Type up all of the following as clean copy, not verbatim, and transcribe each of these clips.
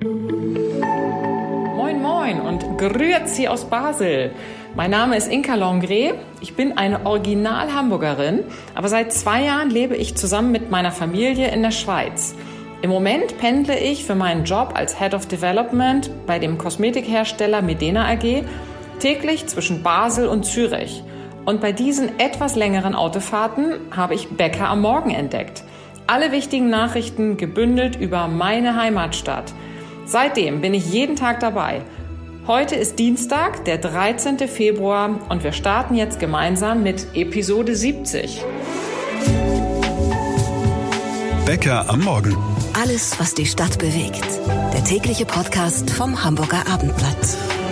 Moin Moin und Grüezi aus Basel. Mein Name ist Inka Longré. Ich bin eine Original-Hamburgerin, aber seit 2 Jahren lebe ich zusammen mit meiner Familie in der Schweiz. Im Moment pendle ich für meinen Job als Head of Development bei dem Kosmetikhersteller Medena AG täglich zwischen Basel und Zürich. Und bei diesen etwas längeren Autofahrten habe ich Bäcker am Morgen entdeckt. Alle wichtigen Nachrichten gebündelt über meine Heimatstadt. Seitdem bin ich jeden Tag dabei. Heute ist Dienstag, der 13. Februar und wir starten jetzt gemeinsam mit Episode 70. Bäcker am Morgen. Alles, was die Stadt bewegt. Der tägliche Podcast vom Hamburger Abendblatt.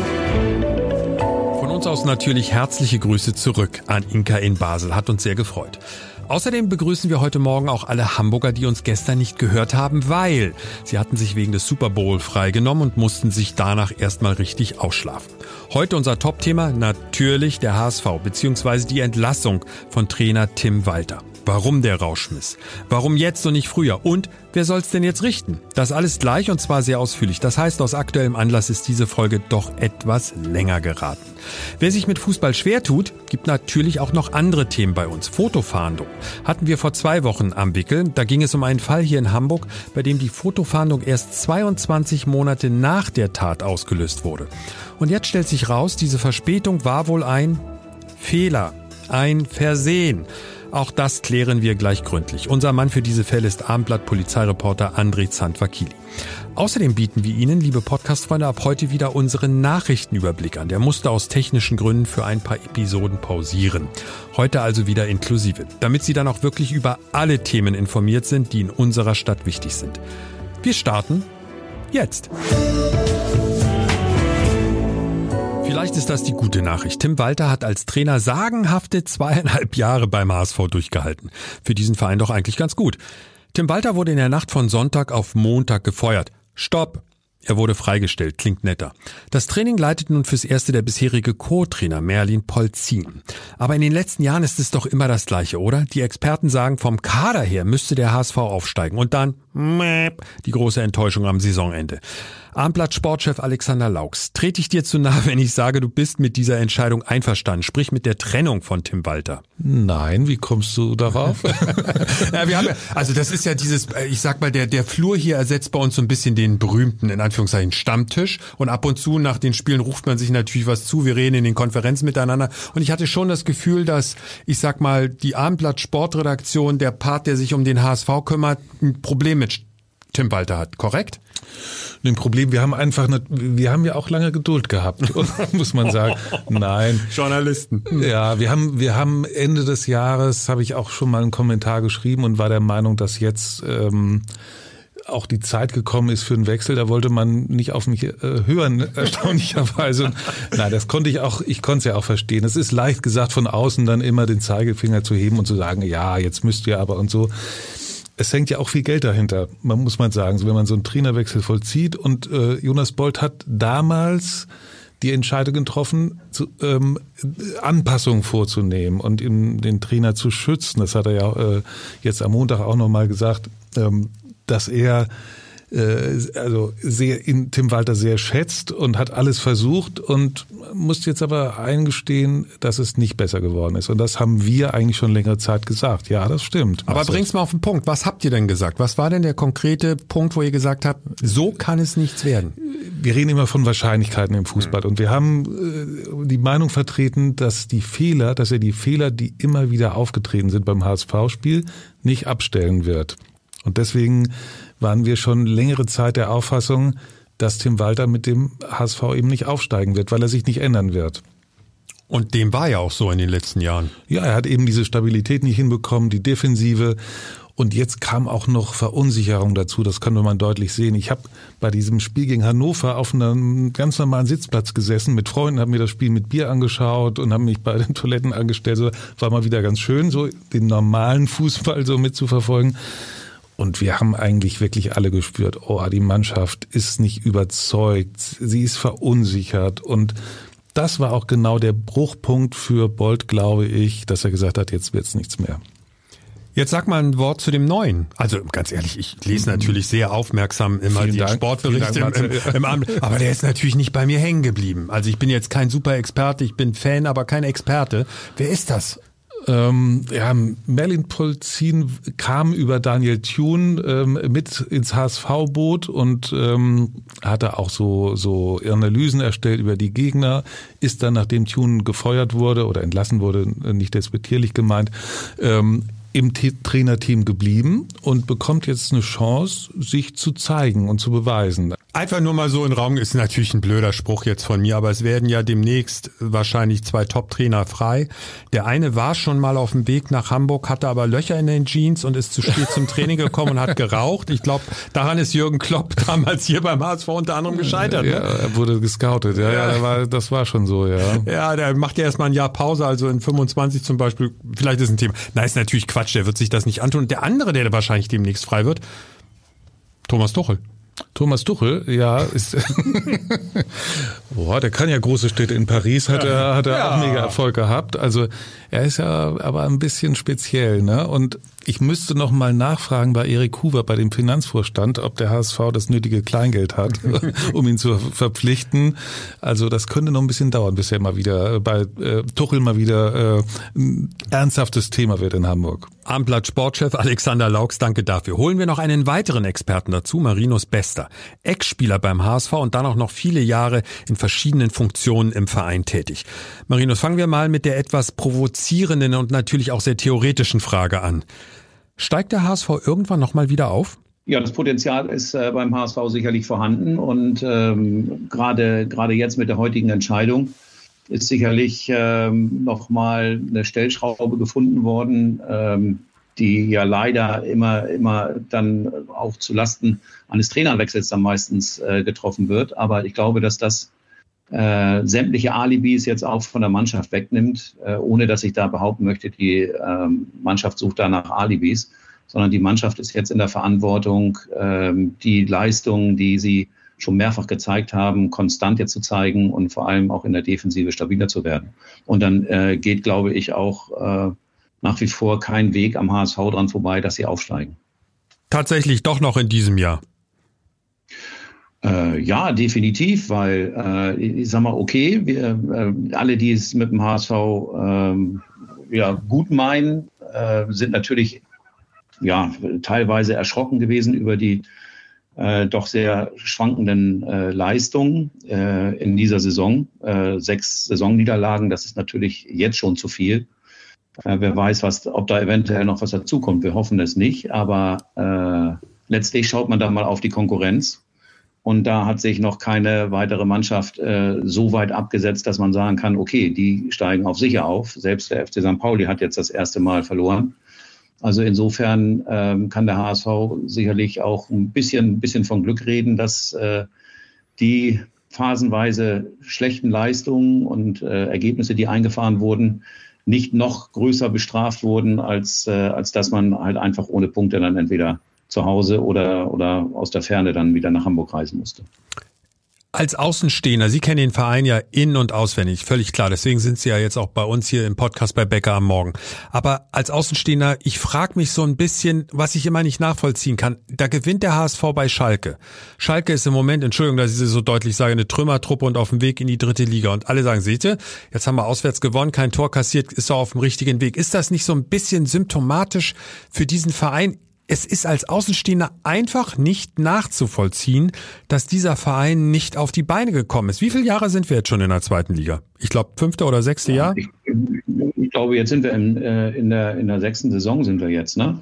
Von uns aus natürlich herzliche Grüße zurück an Inka in Basel. Hat uns sehr gefreut. Außerdem begrüßen wir heute Morgen auch alle Hamburger, die uns gestern nicht gehört haben, weil sie hatten sich wegen des Super Bowl freigenommen und mussten sich danach erstmal richtig ausschlafen. Heute unser Top-Thema, natürlich der HSV bzw. die Entlassung von Trainer Tim Walter. Warum der Rauschmiss? Warum jetzt und nicht früher? Und wer soll's denn jetzt richten? Das alles gleich und zwar sehr ausführlich. Das heißt, aus aktuellem Anlass ist diese Folge doch etwas länger geraten. Wer sich mit Fußball schwer tut, gibt natürlich auch noch andere Themen bei uns. Fotofahndung hatten wir vor 2 Wochen am Wickel. Da ging es um einen Fall hier in Hamburg, bei dem die Fotofahndung erst 22 Monate nach der Tat ausgelöst wurde. Und jetzt stellt sich raus, diese Verspätung war wohl ein Fehler, ein Versehen. Auch das klären wir gleich gründlich. Unser Mann für diese Fälle ist Abendblatt-Polizeireporter André Zandvakili. Außerdem bieten wir Ihnen, liebe Podcast-Freunde, ab heute wieder unseren Nachrichtenüberblick an. Der musste aus technischen Gründen für ein paar Episoden pausieren. Heute also wieder inklusive, damit Sie dann auch wirklich über alle Themen informiert sind, die in unserer Stadt wichtig sind. Wir starten jetzt. Vielleicht ist das die gute Nachricht. Tim Walter hat als Trainer sagenhafte 2,5 Jahre beim HSV durchgehalten. Für diesen Verein doch eigentlich ganz gut. Tim Walter wurde in der Nacht von Sonntag auf Montag gefeuert. Stopp! Er wurde freigestellt, klingt netter. Das Training leitet nun fürs Erste der bisherige Co-Trainer Merlin Polzin. Aber in den letzten Jahren ist es doch immer das Gleiche, oder? Die Experten sagen, vom Kader her müsste der HSV aufsteigen. Und dann, die große Enttäuschung am Saisonende. Abendblatt-Sportchef Alexander Laux, trete ich dir zu nahe, wenn ich sage, du bist mit dieser Entscheidung einverstanden, sprich mit der Trennung von Tim Walter? Nein, wie kommst du darauf? Ja, wir haben ja, also das ist ja dieses, ich sag mal, der Flur hier ersetzt bei uns so ein bisschen den berühmten, in Anführungszeichen, Stammtisch und ab und zu nach den Spielen ruft man sich natürlich was zu, wir reden in den Konferenzen miteinander und ich hatte schon das Gefühl, dass, ich sag mal, die Abendblatt-Sportredaktion, der Part, der sich um den HSV kümmert, ein Problem mit Tim Walter hat, korrekt? Ein Problem, wir haben ja auch lange Geduld gehabt, muss man sagen. Nein. Journalisten. Ja, wir haben Ende des Jahres, habe ich auch schon mal einen Kommentar geschrieben und war der Meinung, dass jetzt auch die Zeit gekommen ist für einen Wechsel. Da wollte man nicht auf mich hören, erstaunlicherweise. Nein, das konnte ich konnte es ja auch verstehen. Es ist leicht gesagt, von außen dann immer den Zeigefinger zu heben und zu sagen, ja, jetzt müsst ihr aber und so. Es hängt ja auch viel Geld dahinter, muss man sagen, so wenn man so einen Trainerwechsel vollzieht. Und Jonas Bolt hat damals die Entscheidung getroffen, Anpassungen vorzunehmen und den Trainer zu schützen. Das hat er ja jetzt am Montag auch nochmal gesagt, dass er Tim Walter sehr schätzt und hat alles versucht und muss jetzt aber eingestehen, dass es nicht besser geworden ist. Und das haben wir eigentlich schon längere Zeit gesagt. Ja, das stimmt. Aber bring's mal auf den Punkt. Was habt ihr denn gesagt? Was war denn der konkrete Punkt, wo ihr gesagt habt, so kann es nichts werden? Wir reden immer von Wahrscheinlichkeiten im Fußball und wir haben die Meinung vertreten, dass er die Fehler, die immer wieder aufgetreten sind beim HSV-Spiel, nicht abstellen wird. Und deswegen waren wir schon längere Zeit der Auffassung, dass Tim Walter mit dem HSV eben nicht aufsteigen wird, weil er sich nicht ändern wird. Und dem war ja auch so in den letzten Jahren. Ja, er hat eben diese Stabilität nicht hinbekommen, die Defensive. Und jetzt kam auch noch Verunsicherung dazu, das konnte man deutlich sehen. Ich habe bei diesem Spiel gegen Hannover auf einem ganz normalen Sitzplatz gesessen mit Freunden, habe mir das Spiel mit Bier angeschaut und habe mich bei den Toiletten angestellt. So, war mal wieder ganz schön, so den normalen Fußball so mitzuverfolgen. Und wir haben eigentlich wirklich alle gespürt, die Mannschaft ist nicht überzeugt, sie ist verunsichert. Und das war auch genau der Bruchpunkt für Bolt, glaube ich, dass er gesagt hat, jetzt wird's nichts mehr. Jetzt sag mal ein Wort zu dem Neuen. Also ganz ehrlich, ich lese natürlich sehr aufmerksam immer die Sportberichte im Abend, aber der ist natürlich nicht bei mir hängen geblieben. Also ich bin jetzt kein Super-Experte, ich bin Fan, aber kein Experte. Wer ist das? Merlin Polzin kam über Daniel Thune mit ins HSV-Boot und hatte auch so Analysen erstellt über die Gegner, ist dann, nachdem Thune gefeuert wurde oder entlassen wurde, nicht despektierlich gemeint, im Trainerteam geblieben und bekommt jetzt eine Chance, sich zu zeigen und zu beweisen. Einfach nur mal so in den Raum, ist natürlich ein blöder Spruch jetzt von mir, aber es werden ja demnächst wahrscheinlich 2 Top-Trainer frei. Der eine war schon mal auf dem Weg nach Hamburg, hatte aber Löcher in den Jeans und ist zu spät zum Training gekommen und hat geraucht. Ich glaube, daran ist Jürgen Klopp damals hier beim HSV unter anderem gescheitert. Ja, er wurde gescoutet. Das war schon so, ja. Ja, der macht ja erstmal ein Jahr Pause, also in 25 zum Beispiel. Vielleicht ist ein Thema. Nein, ist natürlich Quatsch, der wird sich das nicht antun. Und der andere, der wahrscheinlich demnächst frei wird, Thomas Tuchel. Thomas Tuchel, ja, ist der kann ja große Städte. In Paris hat er auch mega Erfolg gehabt. Also er ist ja aber ein bisschen speziell, ne? Und ich müsste noch mal nachfragen bei Erik Huber, bei dem Finanzvorstand, ob der HSV das nötige Kleingeld hat, um ihn zu verpflichten. Also das könnte noch ein bisschen dauern, bis er mal wieder bei Tuchel mal wieder ein ernsthaftes Thema wird in Hamburg. Abendblatt Sportchef Alexander Laux, danke dafür. Holen wir noch einen weiteren Experten dazu, Marinus Bester. Ex-Spieler beim HSV und dann auch noch viele Jahre in verschiedenen Funktionen im Verein tätig. Marinus, fangen wir mal mit der etwas provozierenden und natürlich auch sehr theoretischen Frage an. Steigt der HSV irgendwann nochmal wieder auf? Ja, das Potenzial ist beim HSV sicherlich vorhanden und gerade jetzt mit der heutigen Entscheidung ist sicherlich nochmal eine Stellschraube gefunden worden, die ja leider immer dann auch zu Lasten eines Trainerwechsels dann meistens getroffen wird. Aber ich glaube, dass das sämtliche Alibis jetzt auch von der Mannschaft wegnimmt, ohne dass ich da behaupten möchte, die Mannschaft sucht da nach Alibis, sondern die Mannschaft ist jetzt in der Verantwortung, die Leistungen, die sie schon mehrfach gezeigt haben, konstant jetzt zu zeigen und vor allem auch in der Defensive stabiler zu werden. Und dann geht, glaube ich, auch nach wie vor kein Weg am HSV dran vorbei, dass sie aufsteigen. Tatsächlich doch noch in diesem Jahr? Ja, definitiv, weil ich sag mal, okay, wir alle, die es mit dem HSV gut meinen, sind natürlich teilweise erschrocken gewesen über die doch sehr schwankenden Leistungen in dieser Saison. 6 Saisonniederlagen, das ist natürlich jetzt schon zu viel. Wer weiß, ob da eventuell noch was dazukommt. Wir hoffen es nicht, aber letztlich schaut man da mal auf die Konkurrenz. Und da hat sich noch keine weitere Mannschaft so weit abgesetzt, dass man sagen kann, okay, die steigen auf sicher auf. Selbst der FC St. Pauli hat jetzt das erste Mal verloren. Also insofern kann der HSV sicherlich auch ein bisschen von Glück reden, dass die phasenweise schlechten Leistungen und Ergebnisse, die eingefahren wurden, nicht noch größer bestraft wurden, als dass man halt einfach ohne Punkte dann entweder zu Hause oder aus der Ferne dann wieder nach Hamburg reisen musste. Als Außenstehender, Sie kennen den Verein ja in- und auswendig, völlig klar. Deswegen sind Sie ja jetzt auch bei uns hier im Podcast bei Becker am Morgen. Aber als Außenstehender, ich frage mich so ein bisschen, was ich immer nicht nachvollziehen kann. Da gewinnt der HSV bei Schalke. Schalke ist im Moment, Entschuldigung, dass ich es so deutlich sage, eine Trümmertruppe und auf dem Weg in die 3. Liga. Und alle sagen, seht ihr, jetzt haben wir auswärts gewonnen, kein Tor kassiert, ist doch auf dem richtigen Weg. Ist das nicht so ein bisschen symptomatisch für diesen Verein? Es ist als Außenstehender einfach nicht nachzuvollziehen, dass dieser Verein nicht auf die Beine gekommen ist. Wie viele Jahre sind wir jetzt schon in der 2. Liga? Ich glaube 5. oder 6. Jahr? Ich glaube, jetzt sind wir in der 6. Saison sind wir jetzt. Ne?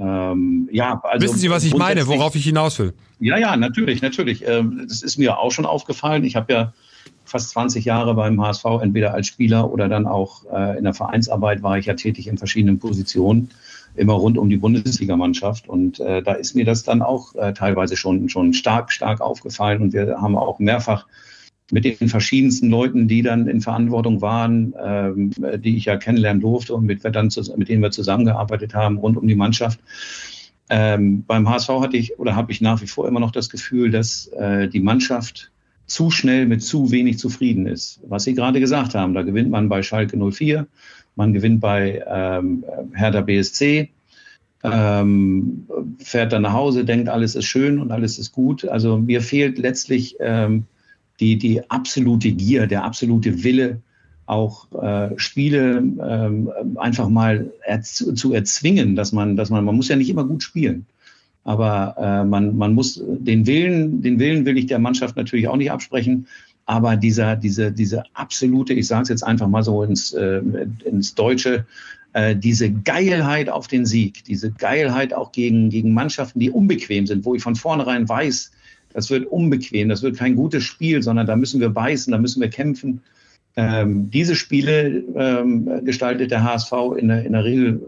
Also wissen Sie, was ich meine, worauf ich hinaus will? Ja, natürlich. Das ist mir auch schon aufgefallen. Ich habe ja fast 20 Jahre beim HSV, entweder als Spieler oder dann auch in der Vereinsarbeit war ich ja tätig in verschiedenen Positionen, immer rund um die Bundesligamannschaft. Und da ist mir das dann auch teilweise schon stark aufgefallen. Und wir haben auch mehrfach mit den verschiedensten Leuten, die dann in Verantwortung waren, die ich ja kennenlernen durfte und mit denen wir zusammengearbeitet haben, rund um die Mannschaft. Beim HSV habe ich nach wie vor immer noch das Gefühl, dass die Mannschaft zu schnell mit zu wenig zufrieden ist. Was Sie gerade gesagt haben, da gewinnt man bei Schalke 04, man gewinnt bei Hertha BSC, fährt dann nach Hause, denkt, alles ist schön und alles ist gut. Also mir fehlt letztlich die absolute Gier, der absolute Wille, auch Spiele einfach mal zu erzwingen, dass man muss ja nicht immer gut spielen, aber man muss den Willen will ich der Mannschaft natürlich auch nicht absprechen, aber diese absolute, ich sage es jetzt einfach mal so ins Deutsche, diese Geilheit auf den Sieg, diese Geilheit auch gegen Mannschaften, die unbequem sind, wo ich von vornherein weiß, das wird unbequem, das wird kein gutes Spiel, sondern da müssen wir beißen, da müssen wir kämpfen. Diese Spiele gestaltet der HSV in der Regel,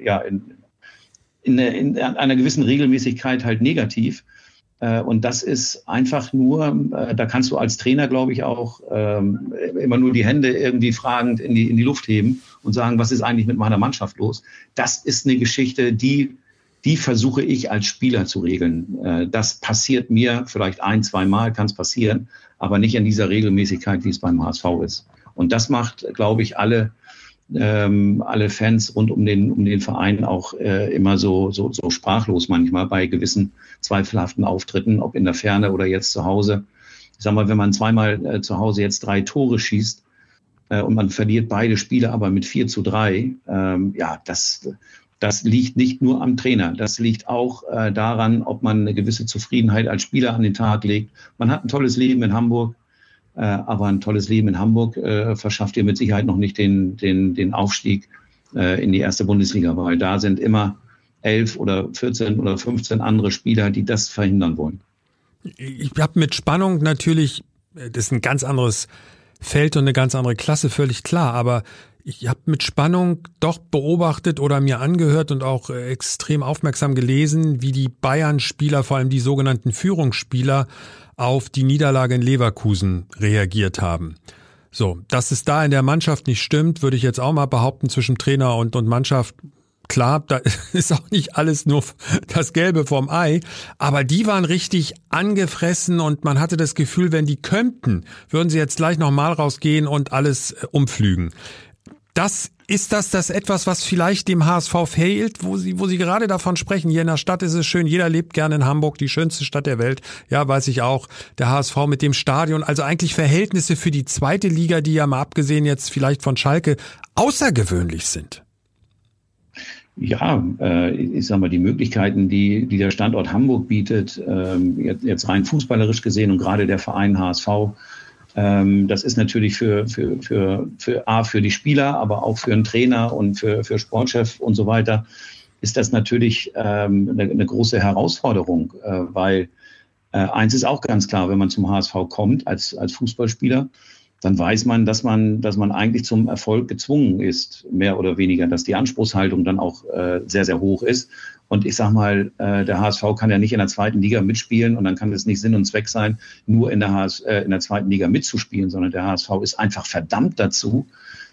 in einer gewissen Regelmäßigkeit halt negativ. Und das ist einfach nur, da kannst du als Trainer, glaube ich, auch immer nur die Hände irgendwie fragend in die Luft heben und sagen, was ist eigentlich mit meiner Mannschaft los? Das ist eine Geschichte, die versuche ich als Spieler zu regeln. Das passiert mir vielleicht 1-2 Mal, kann es passieren, aber nicht in dieser Regelmäßigkeit, wie es beim HSV ist. Und das macht, glaube ich, alle Fans rund um den Verein auch immer so sprachlos manchmal bei gewissen zweifelhaften Auftritten, ob in der Ferne oder jetzt zu Hause. Ich sag mal, wenn man zweimal zu Hause jetzt 3 Tore schießt und man verliert beide Spiele aber mit 4-3, das liegt nicht nur am Trainer. Das liegt auch daran, ob man eine gewisse Zufriedenheit als Spieler an den Tag legt. Man hat ein tolles Leben in Hamburg. Aber ein tolles Leben in Hamburg verschafft dir mit Sicherheit noch nicht den Aufstieg in die erste Bundesliga, weil da sind immer 11 oder 14 oder 15 andere Spieler, die das verhindern wollen. Ich habe mit Spannung natürlich, das ist ein ganz anderes Feld und eine ganz andere Klasse, völlig klar, aber ich habe mit Spannung doch beobachtet oder mir angehört und auch extrem aufmerksam gelesen, wie die Bayern-Spieler, vor allem die sogenannten Führungsspieler, auf die Niederlage in Leverkusen reagiert haben. So, dass es da in der Mannschaft nicht stimmt, würde ich jetzt auch mal behaupten, zwischen Trainer und Mannschaft. Klar, da ist auch nicht alles nur das Gelbe vom Ei, aber die waren richtig angefressen und man hatte das Gefühl, wenn die könnten, würden sie jetzt gleich nochmal rausgehen und alles umpflügen. Ist das etwas, was vielleicht dem HSV fehlt, wo Sie gerade davon sprechen? Hier in der Stadt ist es schön, jeder lebt gerne in Hamburg, die schönste Stadt der Welt. Ja, weiß ich auch. Der HSV mit dem Stadion, also eigentlich Verhältnisse für die zweite Liga, die ja mal abgesehen jetzt vielleicht von Schalke außergewöhnlich sind. Ja, ich sag mal, die Möglichkeiten, die der Standort Hamburg bietet, jetzt rein fußballerisch gesehen und gerade der Verein HSV, das ist natürlich für die Spieler, aber auch für einen Trainer und für Sportchef und so weiter, ist das natürlich eine große Herausforderung, weil eins ist auch ganz klar, wenn man zum HSV kommt als Fußballspieler, dann weiß man, dass man eigentlich zum Erfolg gezwungen ist, mehr oder weniger, dass die Anspruchshaltung dann auch sehr, sehr hoch ist. Und ich sag mal, der HSV kann ja nicht in der zweiten Liga mitspielen und dann kann es nicht Sinn und Zweck sein, nur in der zweiten Liga mitzuspielen, sondern der HSV ist einfach verdammt dazu,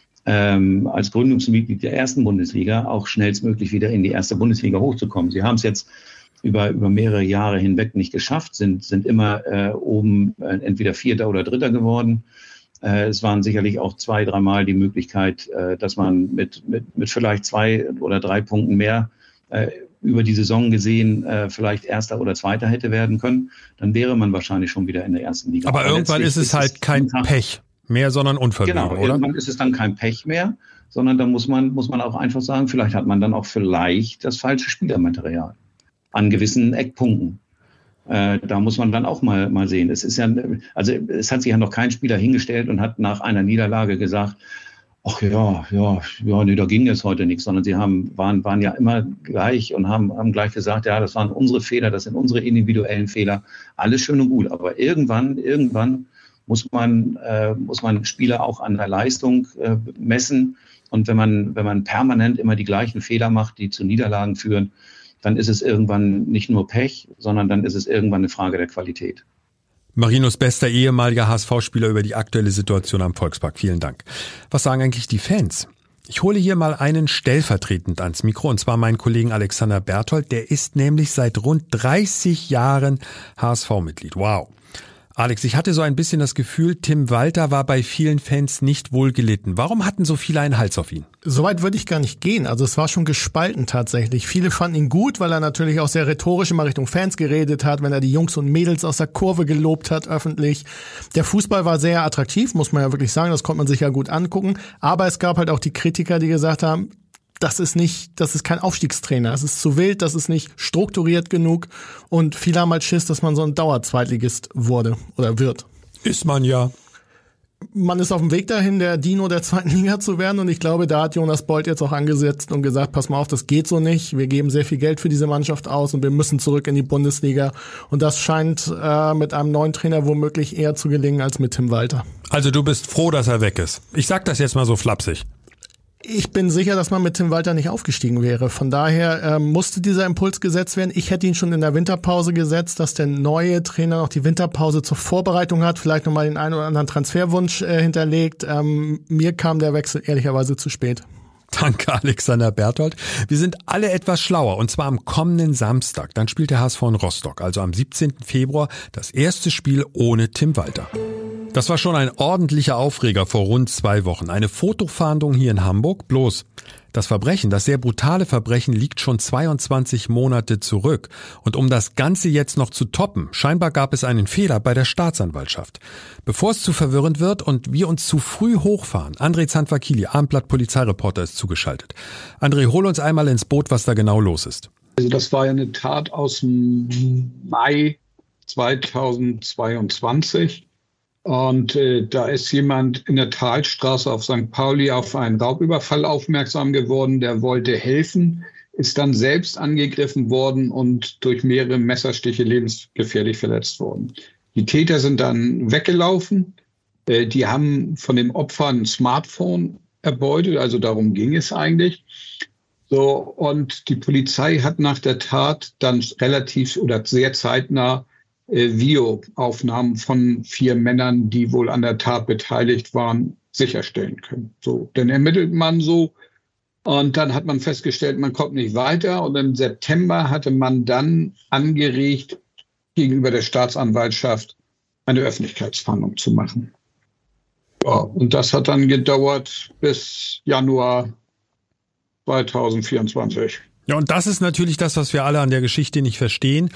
als Gründungsmitglied der ersten Bundesliga auch schnellstmöglich wieder in die erste Bundesliga hochzukommen. Sie haben es jetzt über mehrere Jahre hinweg nicht geschafft, sind immer oben entweder Vierter oder Dritter geworden. Es waren sicherlich auch 2-3 Mal die Möglichkeit, dass man mit vielleicht 2 oder 3 Punkten mehr über die Saison gesehen vielleicht Erster oder Zweiter hätte werden können. Dann wäre man wahrscheinlich schon wieder in der ersten Liga. Aber irgendwann ist es halt kein Pech mehr, sondern Unvermögen, genau, oder? Irgendwann ist es dann kein Pech mehr, sondern da muss man auch einfach sagen, vielleicht hat man dann auch das falsche Spielermaterial an gewissen Eckpunkten. Da muss man dann auch mal sehen. Es hat sich ja noch kein Spieler hingestellt und hat nach einer Niederlage gesagt, ach nee, da ging jetzt heute nichts, sondern sie waren ja immer gleich und haben gleich gesagt, ja, das waren unsere Fehler, das sind unsere individuellen Fehler. Alles schön und gut. Aber irgendwann muss man Spieler auch an der Leistung messen. Und wenn man permanent immer die gleichen Fehler macht, die zu Niederlagen führen, dann ist es irgendwann nicht nur Pech, sondern dann ist es irgendwann eine Frage der Qualität. Marinos bester ehemaliger HSV-Spieler über die aktuelle Situation am Volkspark. Vielen Dank. Was sagen eigentlich die Fans? Ich hole hier mal einen stellvertretend ans Mikro, und zwar meinen Kollegen Alexander Berthold. Der ist nämlich seit rund 30 Jahren HSV-Mitglied. Wow. Alex, ich hatte so ein bisschen das Gefühl, Tim Walter war bei vielen Fans nicht wohlgelitten. Warum hatten so viele einen Hals auf ihn? Soweit würde ich gar nicht gehen. Also es war schon gespalten tatsächlich. Viele fanden ihn gut, weil er natürlich auch sehr rhetorisch immer Richtung Fans geredet hat, wenn er die Jungs und Mädels aus der Kurve gelobt hat öffentlich. Der Fußball war sehr attraktiv, muss man ja wirklich sagen. Das konnte man sich ja gut angucken. Aber es gab halt auch die Kritiker, die gesagt haben, das ist kein Aufstiegstrainer. Es ist zu wild, das ist nicht strukturiert genug. Und viele haben halt Schiss, dass man so ein Dauerzweitligist wurde oder wird. Ist man ja. Man ist auf dem Weg dahin, der Dino der zweiten Liga zu werden. Und ich glaube, da hat Jonas Bold jetzt auch angesetzt und gesagt, pass mal auf, das geht so nicht. Wir geben sehr viel Geld für diese Mannschaft aus und wir müssen zurück in die Bundesliga. Und das scheint mit einem neuen Trainer womöglich eher zu gelingen als mit Tim Walter. Also du bist froh, dass er weg ist. Ich sag das jetzt mal so flapsig. Ich bin sicher, dass man mit Tim Walter nicht aufgestiegen wäre. Von daher musste dieser Impuls gesetzt werden. Ich hätte ihn schon in der Winterpause gesetzt, dass der neue Trainer noch die Winterpause zur Vorbereitung hat, vielleicht nochmal den einen oder anderen Transferwunsch hinterlegt. Mir kam der Wechsel ehrlicherweise zu spät. Danke, Alexander Berthold. Wir sind alle etwas schlauer, und zwar am kommenden Samstag. Dann spielt der HSV in Rostock, also am 17. Februar, das erste Spiel ohne Tim Walter. Das war schon ein ordentlicher Aufreger vor rund 2 Wochen. Eine Fotofahndung hier in Hamburg. Bloß, das Verbrechen, das sehr brutale Verbrechen, liegt schon 22 Monate zurück. Und um das Ganze jetzt noch zu toppen, scheinbar gab es einen Fehler bei der Staatsanwaltschaft. Bevor es zu verwirrend wird und wir uns zu früh hochfahren, André Zanfakili, Abendblatt Polizeireporter, ist zugeschaltet. André, hol uns einmal ins Boot, was da genau los ist. Also das war ja eine Tat aus dem Mai 2022. Und da ist jemand in der Talstraße auf St. Pauli auf einen Raubüberfall aufmerksam geworden. Der wollte helfen, ist dann selbst angegriffen worden und durch mehrere Messerstiche lebensgefährlich verletzt worden. Die Täter sind dann weggelaufen. Die haben von dem Opfer ein Smartphone erbeutet, also darum ging es eigentlich. So, und die Polizei hat nach der Tat dann relativ oder sehr zeitnah Videoaufnahmen von 4 Männern, die wohl an der Tat beteiligt waren, sicherstellen können. So, dann ermittelt man so und dann hat man festgestellt, man kommt nicht weiter. Und im September hatte man dann angeregt, gegenüber der Staatsanwaltschaft eine Öffentlichkeitsfahndung zu machen. Ja, und das hat dann gedauert bis Januar 2024. Ja, und das ist natürlich das, was wir alle an der Geschichte nicht verstehen.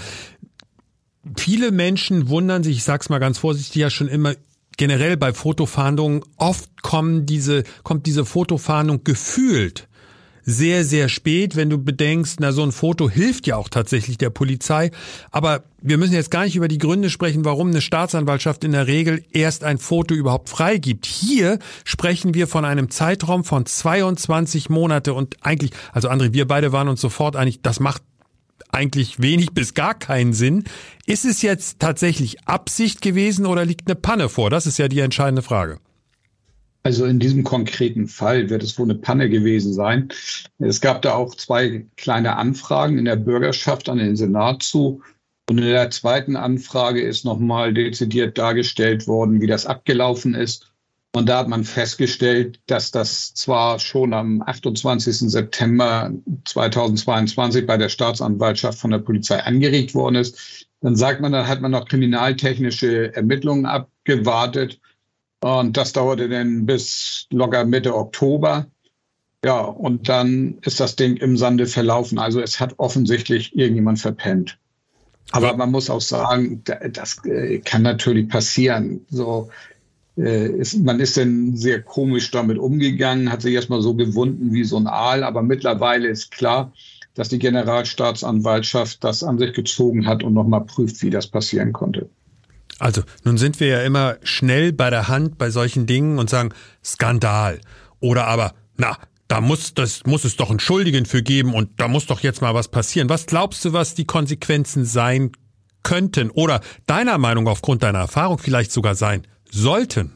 Viele Menschen wundern sich, ich sag's mal ganz vorsichtig, ja schon immer generell bei Fotofahndungen. Oft kommt diese Fotofahndung gefühlt sehr, sehr spät, wenn du bedenkst, so ein Foto hilft ja auch tatsächlich der Polizei. Aber wir müssen jetzt gar nicht über die Gründe sprechen, warum eine Staatsanwaltschaft in der Regel erst ein Foto überhaupt freigibt. Hier sprechen wir von einem Zeitraum von 22 Monate und eigentlich, also André, wir beide waren uns sofort einig, das macht eigentlich wenig bis gar keinen Sinn. Ist es jetzt tatsächlich Absicht gewesen oder liegt eine Panne vor? Das ist ja die entscheidende Frage. Also in diesem konkreten Fall wird es wohl eine Panne gewesen sein. Es gab da auch 2 kleine Anfragen in der Bürgerschaft an den Senat zu. Und in der zweiten Anfrage ist nochmal dezidiert dargestellt worden, wie das abgelaufen ist. Und da hat man festgestellt, dass das zwar schon am 28. September 2022 bei der Staatsanwaltschaft von der Polizei angeregt worden ist. Dann sagt man, dann hat man noch kriminaltechnische Ermittlungen abgewartet. Und das dauerte dann bis locker Mitte Oktober. Ja, und dann ist das Ding im Sande verlaufen. Also es hat offensichtlich irgendjemand verpennt. Aber man muss auch sagen, das kann natürlich passieren. So. Man ist dann sehr komisch damit umgegangen, hat sich erstmal so gewunden wie so ein Aal. Aber mittlerweile ist klar, dass die Generalstaatsanwaltschaft das an sich gezogen hat und nochmal prüft, wie das passieren konnte. Also, nun sind wir ja immer schnell bei der Hand bei solchen Dingen und sagen, Skandal. Oder aber, da muss es doch einen Schuldigen für geben und da muss doch jetzt mal was passieren. Was glaubst du, was die Konsequenzen sein könnten? Oder deiner Meinung aufgrund deiner Erfahrung vielleicht sogar sein sollten?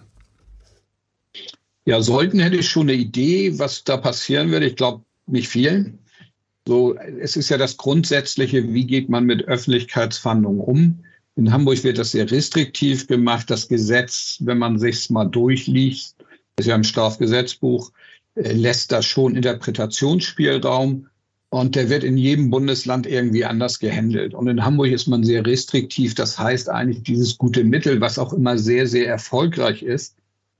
Ja, sollten hätte ich schon eine Idee, was da passieren würde. Ich glaube, nicht viel. So, es ist ja das Grundsätzliche, wie geht man mit Öffentlichkeitsfahndungen um? In Hamburg wird das sehr restriktiv gemacht. Das Gesetz, wenn man sich's mal durchliest, ist ja im Strafgesetzbuch, lässt da schon Interpretationsspielraum. Und der wird in jedem Bundesland irgendwie anders gehandelt. Und in Hamburg ist man sehr restriktiv. Das heißt eigentlich, dieses gute Mittel, was auch immer sehr, sehr erfolgreich ist,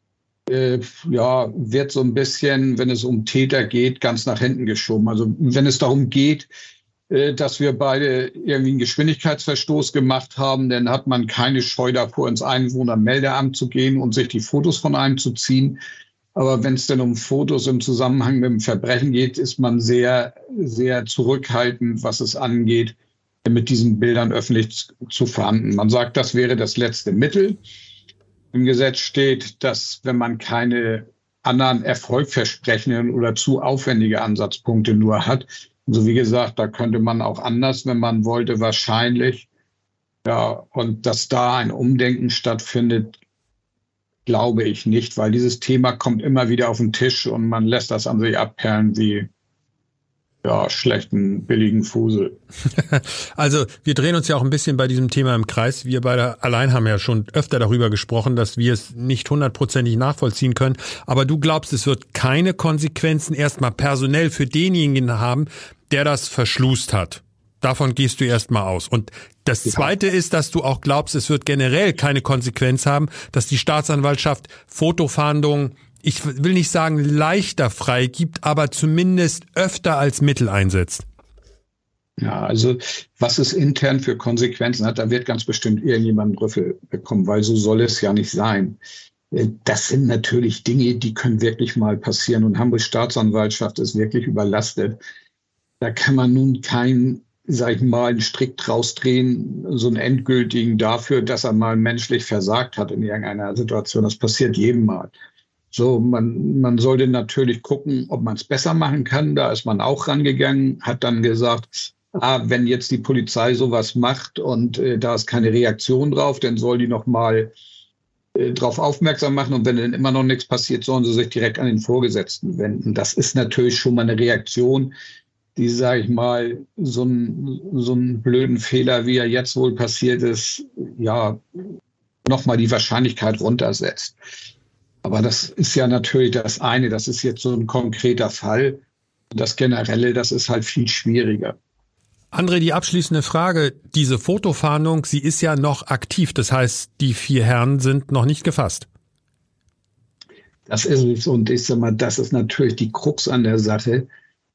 wird so ein bisschen, wenn es um Täter geht, ganz nach hinten geschoben. Also wenn es darum geht, dass wir beide irgendwie einen Geschwindigkeitsverstoß gemacht haben, dann hat man keine Scheu davor, ins Einwohnermeldeamt zu gehen und sich die Fotos von einem zu ziehen. Aber wenn es denn um Fotos im Zusammenhang mit dem Verbrechen geht, ist man sehr, sehr zurückhaltend, was es angeht, mit diesen Bildern öffentlich zu fahnden. Man sagt, das wäre das letzte Mittel. Im Gesetz steht, dass wenn man keine anderen erfolgversprechenden oder zu aufwendige Ansatzpunkte nur hat, also wie gesagt, da könnte man auch anders, wenn man wollte, wahrscheinlich. Ja, und dass da ein Umdenken stattfindet, glaube ich nicht, weil dieses Thema kommt immer wieder auf den Tisch und man lässt das an sich abperlen wie schlechten, billigen Fusel. Also wir drehen uns ja auch ein bisschen bei diesem Thema im Kreis. Wir beide allein haben ja schon öfter darüber gesprochen, dass wir es nicht 100% nachvollziehen können. Aber du glaubst, es wird keine Konsequenzen erstmal personell für denjenigen haben, der das verschlust hat. Davon gehst du erstmal aus. Und das Zweite ist, dass du auch glaubst, es wird generell keine Konsequenz haben, dass die Staatsanwaltschaft Fotofahndungen, ich will nicht sagen leichter freigibt, aber zumindest öfter als Mittel einsetzt. Ja, also was es intern für Konsequenzen hat, da wird ganz bestimmt irgendjemand einen Rüffel bekommen, weil so soll es ja nicht sein. Das sind natürlich Dinge, die können wirklich mal passieren und Hamburgs Staatsanwaltschaft ist wirklich überlastet. Da kann man nun keinen, sag ich mal, einen Strick draus drehen, so einen endgültigen dafür, dass er mal menschlich versagt hat in irgendeiner Situation. Das passiert jedem Mal. So, man sollte natürlich gucken, ob man es besser machen kann. Da ist man auch rangegangen, hat dann gesagt, wenn jetzt die Polizei sowas macht und da ist keine Reaktion drauf, dann soll die noch mal darauf aufmerksam machen. Und wenn dann immer noch nichts passiert, sollen sie sich direkt an den Vorgesetzten wenden. Das ist natürlich schon mal eine Reaktion, die, sage ich mal, so einen blöden Fehler, wie er jetzt wohl passiert ist, nochmal die Wahrscheinlichkeit runtersetzt. Aber das ist ja natürlich das eine, das ist jetzt so ein konkreter Fall. Das Generelle, das ist halt viel schwieriger. André, die abschließende Frage, diese Fotofahndung, sie ist ja noch aktiv, das heißt, die 4 Herren sind noch nicht gefasst. Das ist es und ich sag mal, das ist natürlich die Krux an der Sache.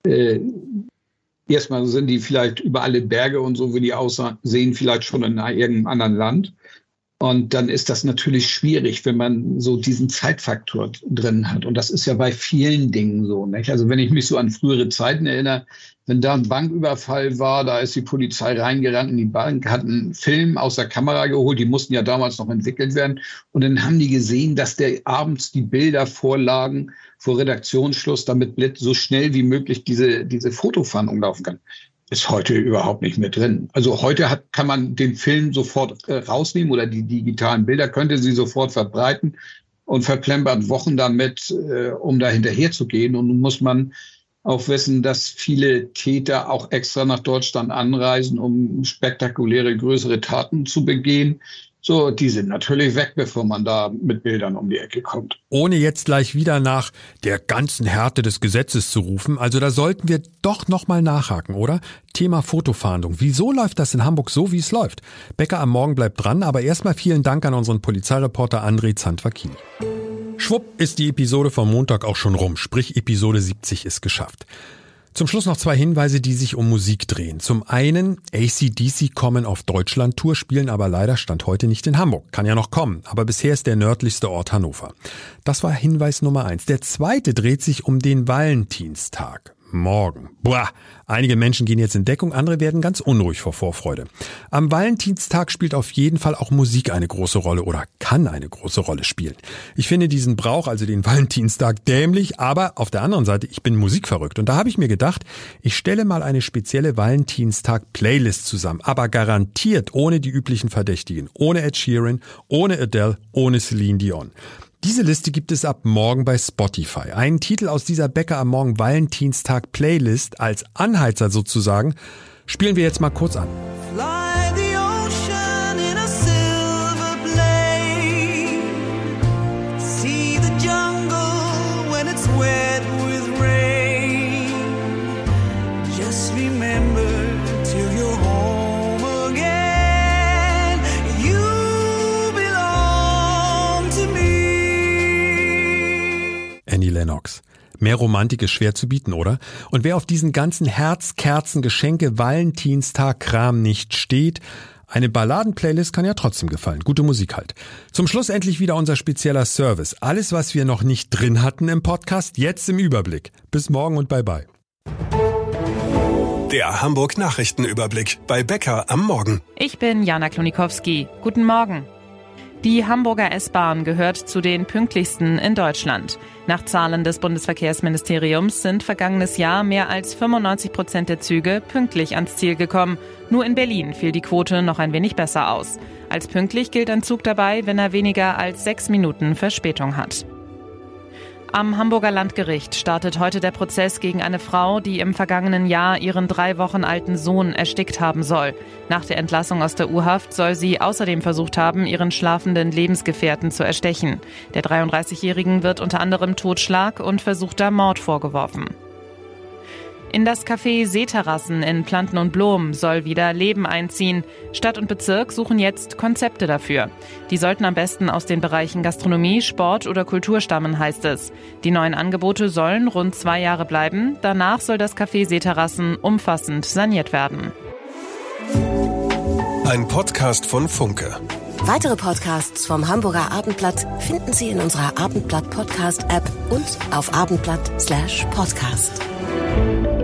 Erstmal sind die vielleicht über alle Berge und so, wie die aussehen, vielleicht schon in irgendeinem anderen Land. Und dann ist das natürlich schwierig, wenn man so diesen Zeitfaktor drin hat. Und das ist ja bei vielen Dingen so, nicht? Also wenn ich mich so an frühere Zeiten erinnere, wenn da ein Banküberfall war, da ist die Polizei reingerannt in die Bank, hat einen Film aus der Kamera geholt, die mussten ja damals noch entwickelt werden. Und dann haben die gesehen, dass der abends die Bilder vorlagen vor Redaktionsschluss, damit so schnell wie möglich diese Fotofahndung laufen kann. Ist heute überhaupt nicht mehr drin. Also heute kann man den Film sofort rausnehmen oder die digitalen Bilder könnte sie sofort verbreiten und verplempert Wochen damit, um da hinterher zu gehen. Und nun muss man auch wissen, dass viele Täter auch extra nach Deutschland anreisen, um spektakuläre, größere Taten zu begehen. So, die sind natürlich weg, bevor man da mit Bildern um die Ecke kommt. Ohne jetzt gleich wieder nach der ganzen Härte des Gesetzes zu rufen, also da sollten wir doch nochmal nachhaken, oder? Thema Fotofahndung. Wieso läuft das in Hamburg so, wie es läuft? Becker am Morgen bleibt dran, aber erstmal vielen Dank an unseren Polizeireporter André Zandvakini. Schwupp ist die Episode vom Montag auch schon rum, sprich Episode 70 ist geschafft. Zum Schluss noch 2 Hinweise, die sich um Musik drehen. Zum einen, AC/DC kommen auf Deutschland-Tour, spielen aber leider Stand heute nicht in Hamburg. Kann ja noch kommen, aber bisher ist der nördlichste Ort Hannover. Das war Hinweis Nummer 1. Der zweite dreht sich um den Valentinstag. Morgen. Einige Menschen gehen jetzt in Deckung, andere werden ganz unruhig vor Vorfreude. Am Valentinstag spielt auf jeden Fall auch Musik eine große Rolle oder kann eine große Rolle spielen. Ich finde diesen Brauch, also den Valentinstag, dämlich, aber auf der anderen Seite, ich bin musikverrückt und da habe ich mir gedacht, ich stelle mal eine spezielle Valentinstag-Playlist zusammen, aber garantiert ohne die üblichen Verdächtigen, ohne Ed Sheeran, ohne Adele, ohne Celine Dion. Diese Liste gibt es ab morgen bei Spotify. Einen Titel aus dieser Becker am Morgen Valentinstag Playlist als Anheizer sozusagen spielen wir jetzt mal kurz an. Fly the ocean in a silver blade. See the jungle when it's wet with rain. Just Lennox. Mehr Romantik ist schwer zu bieten, oder? Und wer auf diesen ganzen Herz, Kerzen, Geschenke, Valentinstag-Kram nicht steht, eine Balladen-Playlist kann ja trotzdem gefallen. Gute Musik halt. Zum Schluss endlich wieder unser spezieller Service. Alles, was wir noch nicht drin hatten im Podcast, jetzt im Überblick. Bis morgen und bye bye. Der Hamburg Nachrichtenüberblick bei Bäcker am Morgen. Ich bin Jana Klonikowski. Guten Morgen. Die Hamburger S-Bahn gehört zu den pünktlichsten in Deutschland. Nach Zahlen des Bundesverkehrsministeriums sind vergangenes Jahr mehr als 95% der Züge pünktlich ans Ziel gekommen. Nur in Berlin fiel die Quote noch ein wenig besser aus. Als pünktlich gilt ein Zug dabei, wenn er weniger als 6 Minuten Verspätung hat. Am Hamburger Landgericht startet heute der Prozess gegen eine Frau, die im vergangenen Jahr ihren 3 Wochen alten Sohn erstickt haben soll. Nach der Entlassung aus der U-Haft soll sie außerdem versucht haben, ihren schlafenden Lebensgefährten zu erstechen. Der 33-Jährigen wird unter anderem Totschlag und versuchter Mord vorgeworfen. In das Café Seeterrassen in Planten und Blom soll wieder Leben einziehen. Stadt und Bezirk suchen jetzt Konzepte dafür. Die sollten am besten aus den Bereichen Gastronomie, Sport oder Kultur stammen, heißt es. Die neuen Angebote sollen rund 2 Jahre bleiben. Danach soll das Café Seeterrassen umfassend saniert werden. Ein Podcast von Funke. Weitere Podcasts vom Hamburger Abendblatt finden Sie in unserer Abendblatt Podcast App und auf abendblatt.com/podcast.